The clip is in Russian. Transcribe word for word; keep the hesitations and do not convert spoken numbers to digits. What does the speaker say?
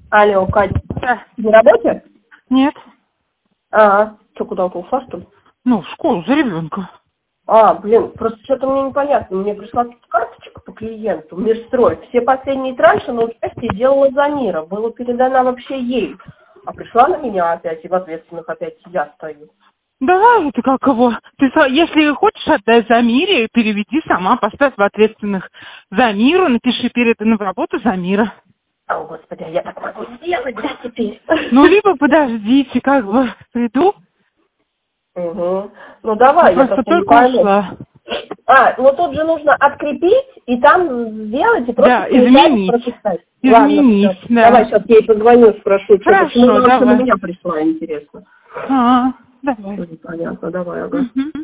Алло, Катя, Да. на работе? Нет. А, что, куда-то ушла, что ли? Ну, в школу за ребенка. А, блин, просто что-то мне непонятно. Мне пришла тут карточка по клиенту, Мирстрой. Все последние транши на участие делала Замира. Было передано вообще ей. А пришла на меня опять, и в ответственных опять я стою. Давай, ты как его? Ты, со- если хочешь отдать Замире, переведи сама, поставь в ответственных Замиру, напиши переданную в работу Замира. О, Господи, а я так могу сделать, да, теперь? Ну, либо подождите, как бы приду. Угу. Ну, Я давай, я просто просто не только пойму. ушла. А, ну тут же нужно открепить и там сделать и просто Да, комментарий изменить. прописать. Ладно, Изменить, все. Давай да. сейчас я ей позвоню, спрошу, что, почему Хорошо, она вообще на давай. меня пришла, интересно. А, давай. Непонятно, давай, ага. Мгм.